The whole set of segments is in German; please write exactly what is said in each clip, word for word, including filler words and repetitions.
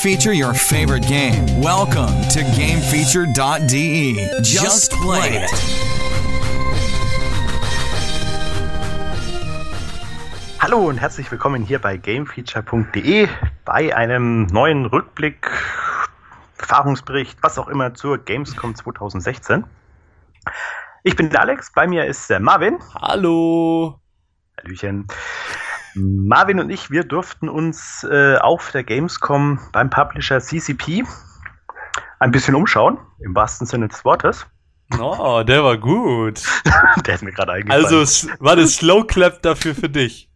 feature your favorite game. Welcome to game feature dot d e. Just play it. Hallo und herzlich willkommen hier bei game feature punkt d e bei einem neuen Rückblick, Erfahrungsbericht, was auch immer zur Gamescom zwanzig sechzehn. Ich bin der Alex, bei mir ist der Marvin. Hallo. Hallöchen. Marvin und ich, wir durften uns äh, auf der Gamescom beim Publisher C C P ein bisschen umschauen, im wahrsten Sinne des Wortes. Oh, der war gut. Der ist mir gerade eingefallen. Also war das Slow Clap dafür für dich?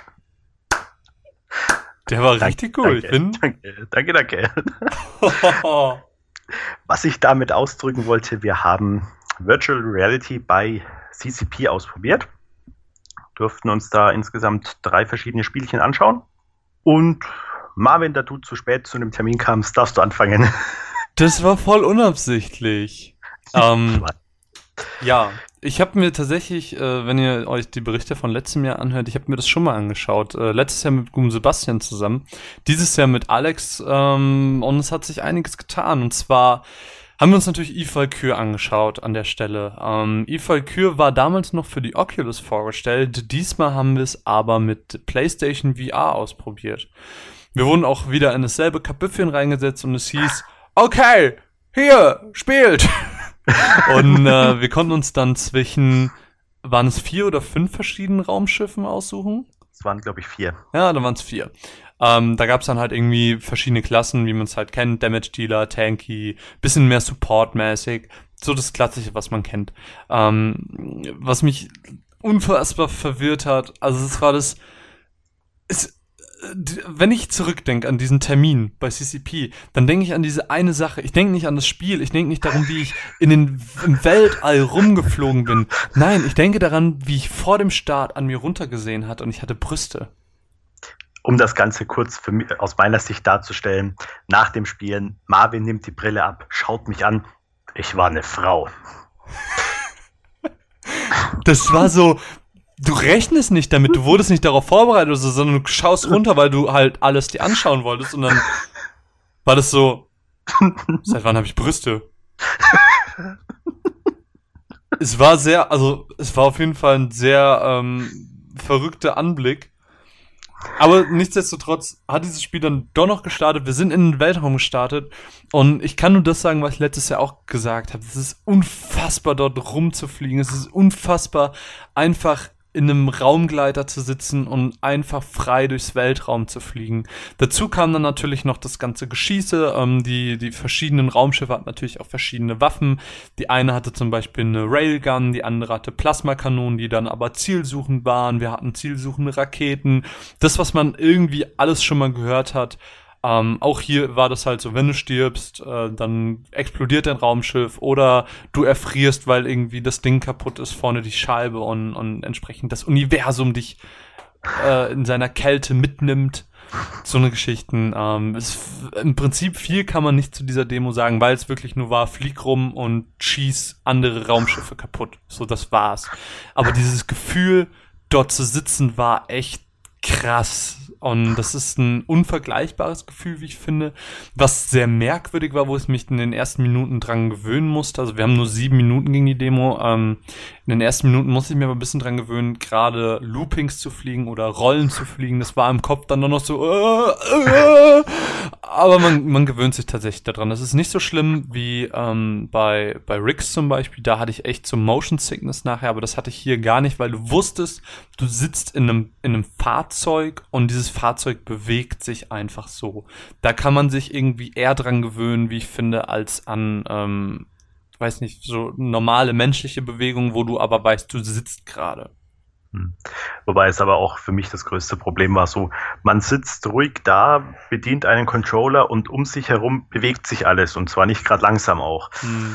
Der war danke, richtig cool. Danke, danke, danke. danke. Was ich damit ausdrücken wollte, wir haben Virtual Reality bei C C P ausprobiert. Durften uns da insgesamt drei verschiedene Spielchen anschauen. Und Marvin, da du zu spät zu einem Termin kamst, darfst du anfangen. Das war voll unabsichtlich. ähm, ja, ich habe mir tatsächlich, äh, wenn ihr euch die Berichte von letztem Jahr anhört, ich habe mir das schon mal angeschaut. Äh, letztes Jahr mit Gum Sebastian zusammen. Dieses Jahr mit Alex. Ähm, und es hat sich einiges getan. Und zwar haben wir uns natürlich Eve Valkyrie angeschaut an der Stelle. Ähm, Eve Valkyrie war damals noch für die Oculus vorgestellt. Diesmal haben wir es aber mit PlayStation V R ausprobiert. Wir wurden auch wieder in dasselbe Kapüffchen reingesetzt und es hieß, okay, hier, spielt. Und äh, wir konnten uns dann zwischen, waren es vier oder fünf verschiedenen Raumschiffen aussuchen? Es waren, glaube ich, vier. Ja, dann waren es vier. Ähm, da gab es dann halt irgendwie verschiedene Klassen, wie man es halt kennt. Damage Dealer, Tanky, bisschen mehr Support-mäßig. So das Klassische, was man kennt. Ähm, was mich unfassbar verwirrt hat, also es war das, es, wenn ich zurückdenke an diesen Termin bei C C P, dann denke ich an diese eine Sache. Ich denke nicht an das Spiel, ich denke nicht darum, wie ich in den, im Weltall rumgeflogen bin. Nein, ich denke daran, wie ich vor dem Start an mir runtergesehen hatte und ich hatte Brüste. Um das Ganze kurz für mich, aus meiner Sicht darzustellen, nach dem Spielen, Marvin nimmt die Brille ab, schaut mich an, ich war eine Frau. Das war so, du rechnest nicht damit, du wurdest nicht darauf vorbereitet, oder so, sondern du schaust runter, weil du halt alles dir anschauen wolltest und dann war das so, seit wann habe ich Brüste? Es war sehr, also es war auf jeden Fall ein sehr ähm, verrückter Anblick. Aber nichtsdestotrotz hat dieses Spiel dann doch noch gestartet. Wir sind in den Weltraum gestartet. Und ich kann nur das sagen, was ich letztes Jahr auch gesagt habe. Es ist unfassbar, dort rumzufliegen. Es ist unfassbar, einfach in einem Raumgleiter zu sitzen und einfach frei durchs Weltraum zu fliegen. Dazu kam dann natürlich noch das ganze Geschieße. Ähm, die, die verschiedenen Raumschiffe hatten natürlich auch verschiedene Waffen. Die eine hatte zum Beispiel eine Railgun, die andere hatte Plasmakanonen, die dann aber zielsuchend waren. Wir hatten zielsuchende Raketen. Das, was man irgendwie alles schon mal gehört hat. Ähm, auch hier war das halt so, wenn du stirbst, äh, dann explodiert dein Raumschiff oder du erfrierst, weil irgendwie das Ding kaputt ist, vorne die Scheibe und, und entsprechend das Universum dich äh, in seiner Kälte mitnimmt. So eine Geschichten. Ähm, es, im Prinzip viel kann man nicht zu dieser Demo sagen, weil es wirklich nur war, flieg rum und schieß andere Raumschiffe kaputt. So, das war's. Aber dieses Gefühl, dort zu sitzen, war echt krass. Und das ist ein unvergleichbares Gefühl, wie ich finde, was sehr merkwürdig war, wo ich mich in den ersten Minuten dran gewöhnen musste. Also wir haben nur sieben Minuten gegen die Demo. Ähm, in den ersten Minuten musste ich mir aber ein bisschen dran gewöhnen, gerade Loopings zu fliegen oder Rollen zu fliegen. Das war im Kopf dann nur noch so, äh, äh, aber man, man gewöhnt sich tatsächlich daran. Das ist nicht so schlimm wie ähm, bei, bei Riggs zum Beispiel. Da hatte ich echt so Motion Sickness nachher, aber das hatte ich hier gar nicht, weil du wusstest, du sitzt in einem, in einem Fahrzeug und dieses Fahrzeug bewegt sich einfach so. Da kann man sich irgendwie eher dran gewöhnen, wie ich finde, als an, ähm, weiß nicht, so normale menschliche Bewegungen, wo du aber weißt, du sitzt gerade. Hm. Wobei es aber auch für mich das größte Problem war, so, man sitzt ruhig da, bedient einen Controller und um sich herum bewegt sich alles und zwar nicht gerade langsam auch. Hm.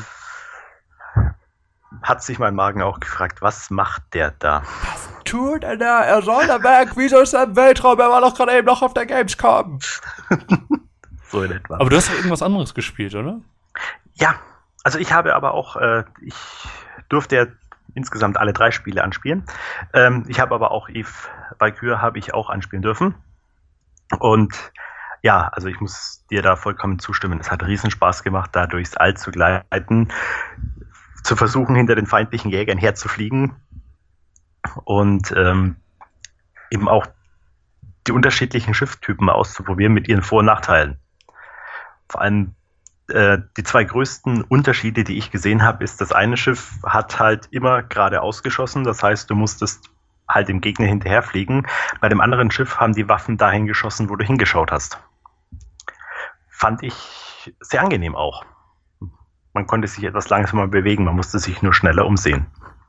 Hat sich mein Magen auch gefragt, was macht der da? Was tut er da? Er soll da weg. Wieso ist er im Weltraum? Er war doch gerade eben noch auf der Gamescom. So in etwa. Aber du hast doch irgendwas anderes gespielt, oder? Ja, also ich habe aber auch, äh, ich durfte ja insgesamt alle drei Spiele anspielen. Ähm, ich habe aber auch Eve Valkyrie habe ich auch anspielen dürfen. Und ja, also ich muss dir da vollkommen zustimmen. Es hat riesen Spaß gemacht, da durchs All zu gleiten, zu versuchen, hinter den feindlichen Jägern herzufliegen und ähm, eben auch die unterschiedlichen Schiffstypen auszuprobieren mit ihren Vor- und Nachteilen. Vor allem äh, die zwei größten Unterschiede, die ich gesehen habe, ist, das eine Schiff hat halt immer geradeaus geschossen, das heißt, du musstest halt dem Gegner hinterherfliegen. Bei dem anderen Schiff haben die Waffen dahin geschossen, wo du hingeschaut hast. Fand ich sehr angenehm auch. Man konnte sich etwas langsamer bewegen, man musste sich nur schneller umsehen.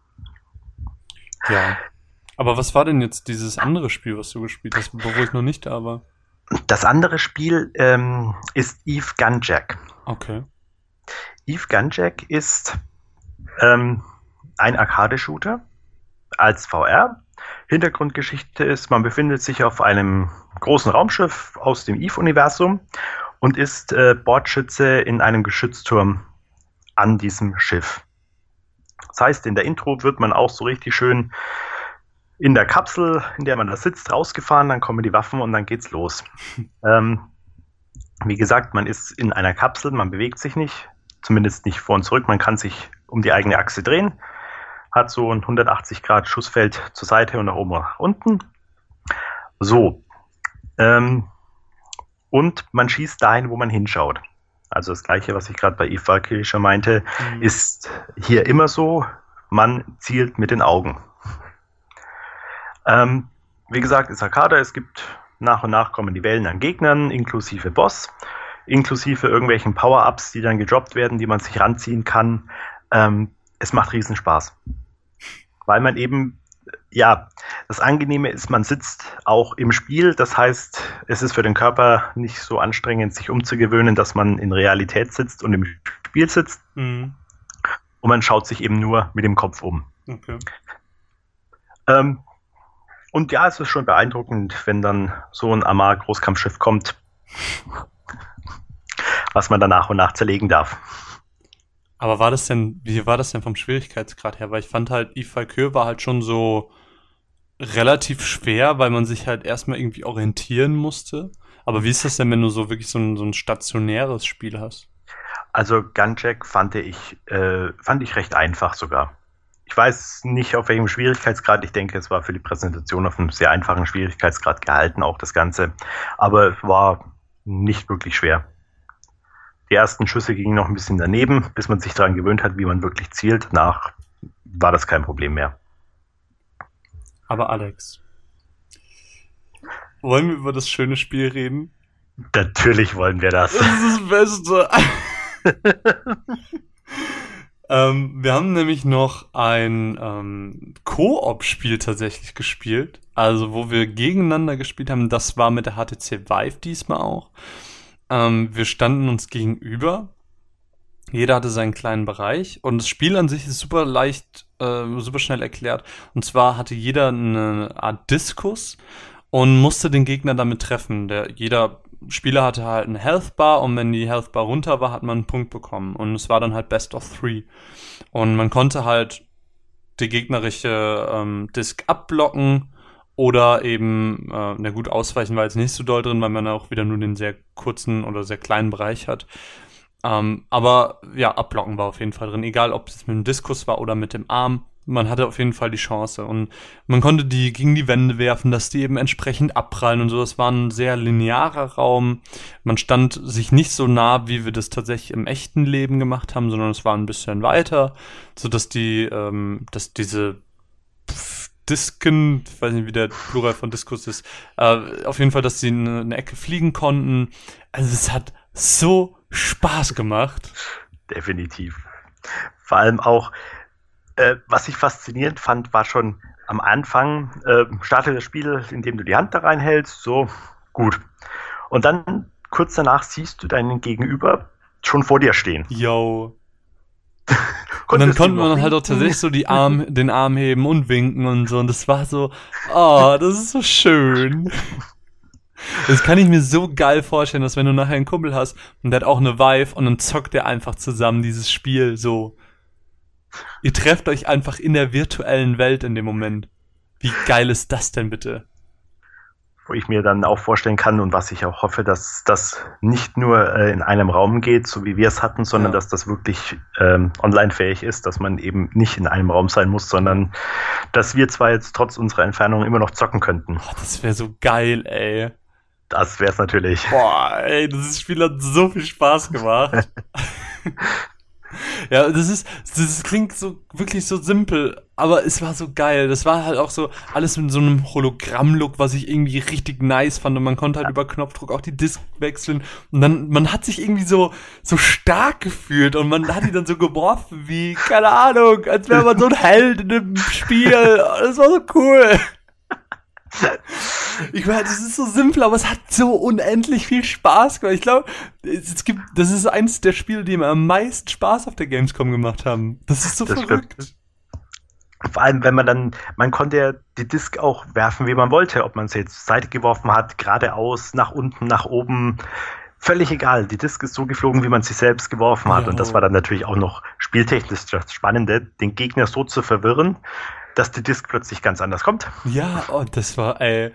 Ja. Aber was war denn jetzt dieses andere Spiel, was du gespielt hast, wo ich noch nicht da war? Das andere Spiel ähm, ist Eve Gunjack. Okay. Eve Gunjack ist ähm, ein Arcade-Shooter als V R. Hintergrundgeschichte ist, man befindet sich auf einem großen Raumschiff aus dem Eve-Universum und ist äh, Bordschütze in einem Geschützturm an diesem Schiff. Das heißt, in der Intro wird man auch so richtig schön in der Kapsel, in der man da sitzt, rausgefahren, dann kommen die Waffen und dann geht's los. ähm, wie gesagt, man ist in einer Kapsel, man bewegt sich nicht, zumindest nicht vor und zurück, man kann sich um die eigene Achse drehen, hat so ein hundertachtzig Grad Schussfeld zur Seite und nach oben und nach unten. So. Ähm, und man schießt dahin, wo man hinschaut. Also das Gleiche, was ich gerade bei Eve Valkyrie schon meinte, mhm. ist hier immer so, man zielt mit den Augen. Ähm, wie gesagt, ist Arcade, es gibt nach und nach kommen die Wellen an Gegnern, inklusive Boss, inklusive irgendwelchen Power-Ups, die dann gedroppt werden, die man sich ranziehen kann. Ähm, es macht riesen Spaß. Weil man eben, ja, das Angenehme ist, man sitzt auch im Spiel, das heißt, es ist für den Körper nicht so anstrengend, sich umzugewöhnen, dass man in Realität sitzt und im Spiel sitzt. Mhm. Und man schaut sich eben nur mit dem Kopf um. Okay. Ähm, Und ja, es ist schon beeindruckend, wenn dann so ein Amarr-Großkampfschiff kommt, was man dann nach und nach zerlegen darf. Aber war das denn, wie war das denn vom Schwierigkeitsgrad her? Weil ich fand halt, Eve Valkyrie war halt schon so relativ schwer, weil man sich halt erstmal irgendwie orientieren musste. Aber wie ist das denn, wenn du so wirklich so ein, so ein stationäres Spiel hast? Also Gunjack fand ich, äh, fand ich recht einfach sogar. Ich weiß nicht, auf welchem Schwierigkeitsgrad. Ich denke, es war für die Präsentation auf einem sehr einfachen Schwierigkeitsgrad gehalten, auch das Ganze. Aber es war nicht wirklich schwer. Die ersten Schüsse gingen noch ein bisschen daneben, bis man sich daran gewöhnt hat, wie man wirklich zielt. Danach war das kein Problem mehr. Aber Alex, wollen wir über das schöne Spiel reden? Natürlich wollen wir das. Das ist das Beste. Ähm, wir haben nämlich noch ein ähm, Koop-Spiel tatsächlich gespielt, also wo wir gegeneinander gespielt haben. Das war mit der H T C Vive diesmal auch. Ähm, wir standen uns gegenüber. Jeder hatte seinen kleinen Bereich und das Spiel an sich ist super leicht, äh, super schnell erklärt. Und zwar hatte jeder eine Art Diskus und musste den Gegner damit treffen. Der, jeder Spieler hatte halt eine Health Bar und wenn die Health Bar runter war, hat man einen Punkt bekommen. Und es war dann halt Best of Three. Und man konnte halt die gegnerische ähm, Disc abblocken oder eben, äh, na gut, ausweichen war jetzt nicht so doll drin, weil man auch wieder nur den sehr kurzen oder sehr kleinen Bereich hat. Ähm, aber ja, abblocken war auf jeden Fall drin. Egal, ob es mit dem Diskus war oder mit dem Arm. Man hatte auf jeden Fall die Chance und man konnte die gegen die Wände werfen, dass die eben entsprechend abprallen und so. Das war ein sehr linearer Raum. Man stand sich nicht so nah, wie wir das tatsächlich im echten Leben gemacht haben, sondern es war ein bisschen weiter, sodass die, ähm, dass diese Disken, ich weiß nicht, wie der Plural von Diskus ist, äh, auf jeden Fall, dass sie in eine Ecke fliegen konnten. Also es hat so Spaß gemacht. Definitiv. Vor allem auch, Äh, was ich faszinierend fand, war schon am Anfang, äh, starte das Spiel, indem du die Hand da reinhältst, so, gut. Und dann, kurz danach, siehst du deinen Gegenüber schon vor dir stehen. Yo. Und dann konnte man halt auch tatsächlich so die Arm, den Arm heben und winken und so. Und das war so, oh, das ist so schön. Das kann ich mir so geil vorstellen, dass wenn du nachher einen Kumpel hast und der hat auch eine Vive und dann zockt der einfach zusammen dieses Spiel so. Ihr trefft euch einfach in der virtuellen Welt in dem Moment. Wie geil ist das denn bitte? wo ich mir dann auch vorstellen kann und was ich auch hoffe, dass das nicht nur äh, in einem Raum geht, so wie wir es hatten, sondern ja. dass das wirklich ähm, online-fähig ist, dass man eben nicht in einem Raum sein muss, sondern dass wir zwar jetzt trotz unserer Entfernung immer noch zocken könnten. Oh, das wäre so geil, ey. Das wär's natürlich. Boah, ey, dieses Spiel hat so viel Spaß gemacht. Ja, das ist, das klingt so wirklich so simpel, aber es war so geil. Das war halt auch so alles mit so einem Hologramm-Look, was ich irgendwie richtig nice fand. Und man konnte halt ja. über Knopfdruck auch die Disc wechseln. Und dann, man hat sich irgendwie so, so stark gefühlt und man hat die dann so geworfen wie, keine Ahnung, als wäre man so ein Held in einem Spiel. Das war so cool. Ich meine, das ist so simpel, aber es hat so unendlich viel Spaß gemacht. Ich glaube, es gibt, das ist eins der Spiele, die mir am meisten Spaß auf der Gamescom gemacht haben. Das ist so das verrückt. Stimmt. Vor allem, wenn man dann, man konnte ja die Disc auch werfen, wie man wollte. Ob man sie jetzt zur Seite geworfen hat, geradeaus, nach unten, nach oben. Völlig egal. Die Disc ist so geflogen, wie man sie selbst geworfen hat. Jo. Und das war dann natürlich auch noch spieltechnisch das Spannende, den Gegner so zu verwirren, dass die Disc plötzlich ganz anders kommt. Ja, oh, das war, ey.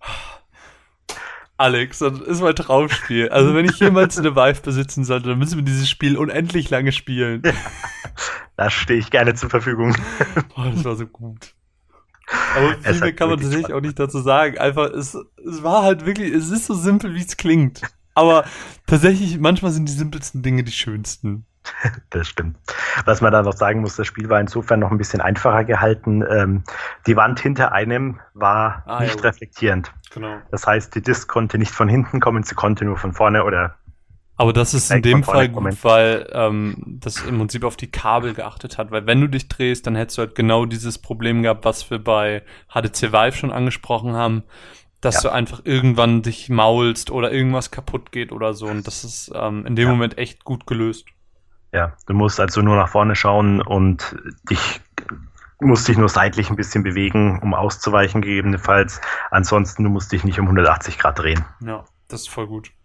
Alex, das ist mein Traumspiel. Also wenn ich jemals eine Vive besitzen sollte, dann müssen wir dieses Spiel unendlich lange spielen. Ja, da stehe ich gerne zur Verfügung. Oh, das war so gut. Aber viel mehr kann man tatsächlich auch nicht dazu sagen. Einfach, es, es war halt wirklich, es ist so simpel, wie es klingt. Aber tatsächlich, manchmal sind die simpelsten Dinge die schönsten. Das stimmt. Was man da noch sagen muss, das Spiel war insofern noch ein bisschen einfacher gehalten. Ähm, die Wand hinter einem war ah, nicht ja, reflektierend. Genau. Das heißt, die Disc konnte nicht von hinten kommen, sie konnte nur von vorne oder... Aber das ist in dem Fall gut, weil ähm, das im Prinzip auf die Kabel geachtet hat. Weil wenn du dich drehst, dann hättest du halt genau dieses Problem gehabt, was wir bei H T C Vive schon angesprochen haben, dass ja. du einfach irgendwann dich maulst oder irgendwas kaputt geht oder so. Und das ist ähm, in dem ja. Moment echt gut gelöst. Ja, du musst also nur nach vorne schauen und dich musst dich nur seitlich ein bisschen bewegen, um auszuweichen gegebenenfalls. Ansonsten, du musst dich nicht um hundertachtzig Grad drehen. Ja, das ist voll gut.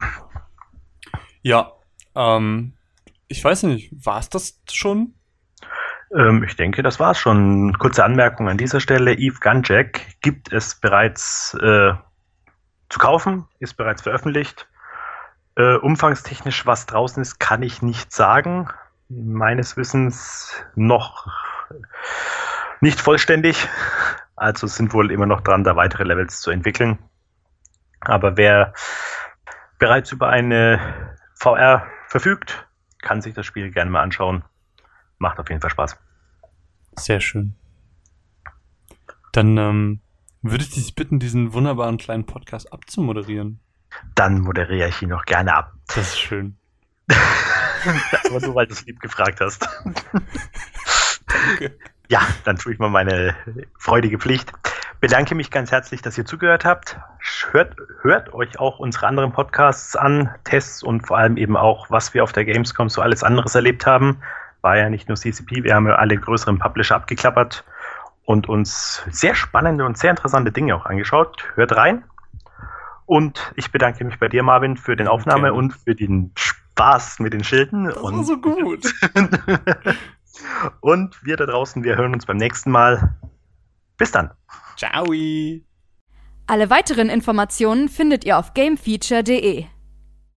Ja, ähm, ich weiß nicht, war es das schon? Ähm, ich denke, das war's schon. Kurze Anmerkung an dieser Stelle. Eve Gunjack gibt es bereits äh, zu kaufen, ist bereits veröffentlicht. Äh, umfangstechnisch, was draußen ist, kann ich nicht sagen. Meines Wissens noch nicht vollständig. Also sind wohl immer noch dran, da weitere Levels zu entwickeln. Aber wer bereits über eine V R verfügt, kann sich das Spiel gerne mal anschauen. Macht auf jeden Fall Spaß. Sehr schön. Dann ähm, würde ich dich bitten, diesen wunderbaren kleinen Podcast abzumoderieren. Dann moderiere ich ihn noch gerne ab. Das ist schön. Aber nur, weil du es lieb gefragt hast. Danke. Ja, dann tue ich mal meine freudige Pflicht. Bedanke mich ganz herzlich, dass ihr zugehört habt. Hört, hört euch auch unsere anderen Podcasts an, Tests und vor allem eben auch, was wir auf der Gamescom so alles anderes erlebt haben. War ja nicht nur C C P, wir haben ja alle größeren Publisher abgeklappert und uns sehr spannende und sehr interessante Dinge auch angeschaut. Hört rein. Und ich bedanke mich bei dir, Marvin, für den Aufnahme okay. und für den Spaß mit den Schilden. Das und war so gut. Und wir da draußen, wir hören uns beim nächsten Mal. Bis dann. Ciao. Alle weiteren Informationen findet ihr auf gamefeature punkt de.